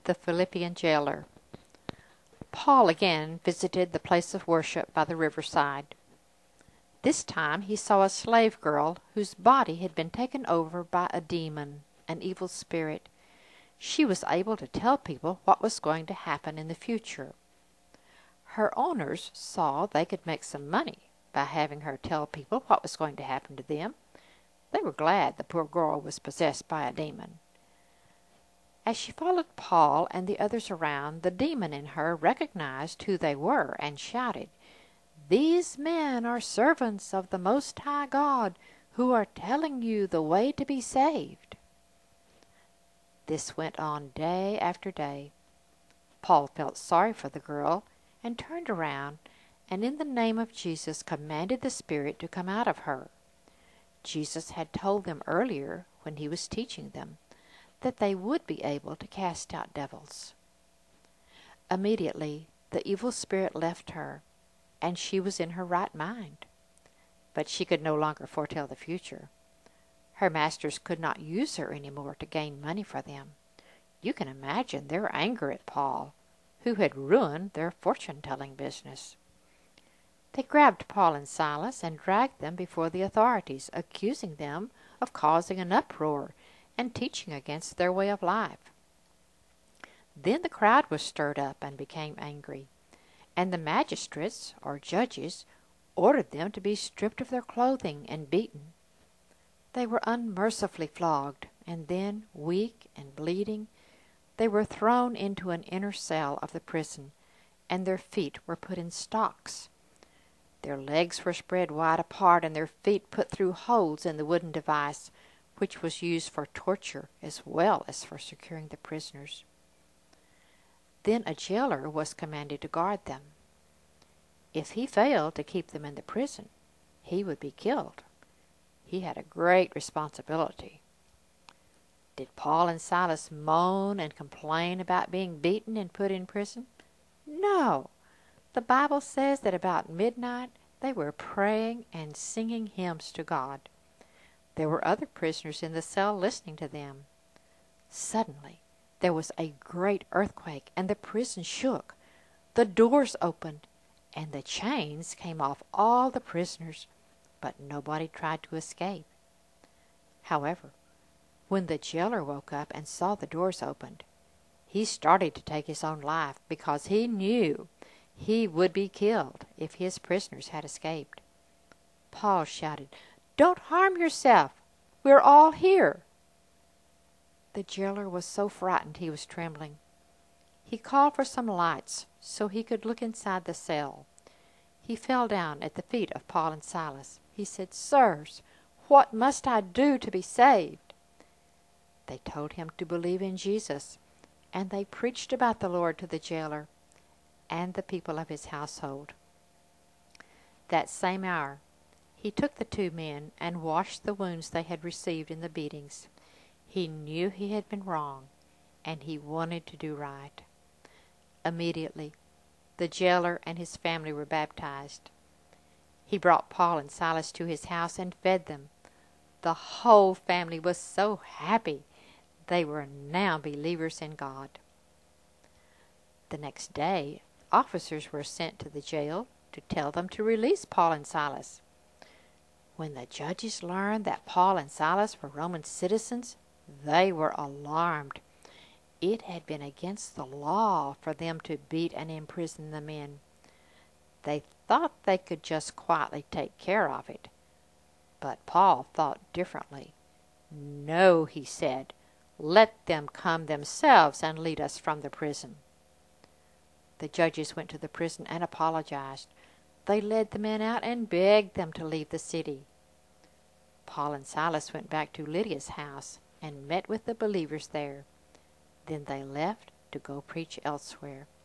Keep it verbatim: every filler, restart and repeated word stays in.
The Philippian Jailer. Paul again visited the place of worship by the riverside. This time he saw a slave girl whose body had been taken over by a demon, an evil spirit. She was able to tell people what was going to happen in the future. Her owners saw they could make some money by having her tell people what was going to happen to them. They were glad the poor girl was possessed by a demon. As she followed Paul and the others around, the demon in her recognized who they were and shouted, "These men are servants of the Most High God, who are telling you the way to be saved." This went on day after day. Paul felt sorry for the girl and turned around and in the name of Jesus commanded the spirit to come out of her. Jesus had told them earlier, when he was teaching them, that they would be able to cast out devils. Immediately the evil spirit left her, and she was in her right mind. But she could no longer foretell the future. Her masters could not use her any more to gain money for them. You can imagine their anger at Paul, who had ruined their fortune-telling business. They grabbed Paul and Silas and dragged them before the authorities, accusing them of causing an uproar and teaching against their way of life. Then the crowd was stirred up and became angry, and the magistrates, or judges, ordered them to be stripped of their clothing and beaten. They were unmercifully flogged, and then, weak and bleeding, they were thrown into an inner cell of the prison, and their feet were put in stocks. Their legs were spread wide apart, and their feet put through holes in the wooden device, which was used for torture as well as for securing the prisoners. Then a jailer was commanded to guard them. If he failed to keep them in the prison, he would be killed. He had a great responsibility. Did Paul and Silas moan and complain about being beaten and put in prison? No. The Bible says that about midnight they were praying and singing hymns to God. There were other prisoners in the cell listening to them. Suddenly there was a great earthquake, and the prison shook. The doors opened, and the chains came off all the prisoners, but nobody tried to escape. However, when the jailer woke up and saw the doors opened, he started to take his own life because he knew he would be killed if his prisoners had escaped. Paul shouted, "Don't harm yourself. We're all here." The jailer was so frightened he was trembling. He called for some lights so he could look inside the cell. He fell down at the feet of Paul and Silas. He said, "Sirs, what must I do to be saved?" They told him to believe in Jesus, and they preached about the Lord to the jailer and the people of his household. That same hour, he took the two men and washed the wounds they had received in the beatings. He knew he had been wrong, and he wanted to do right. Immediately, the jailer and his family were baptized. He brought Paul and Silas to his house and fed them. The whole family was so happy. They were now believers in God. The next day, officers were sent to the jail to tell them to release Paul and Silas. When the judges learned that Paul and Silas were Roman citizens, they were alarmed. It had been against the law for them to beat and imprison the men. They thought they could just quietly take care of it. But Paul thought differently. "No," he said, "let them come themselves and lead us from the prison." The judges went to the prison and apologized. They led the men out and begged them to leave the city. Paul and Silas went back to Lydia's house and met with the believers there. Then they left to go preach elsewhere.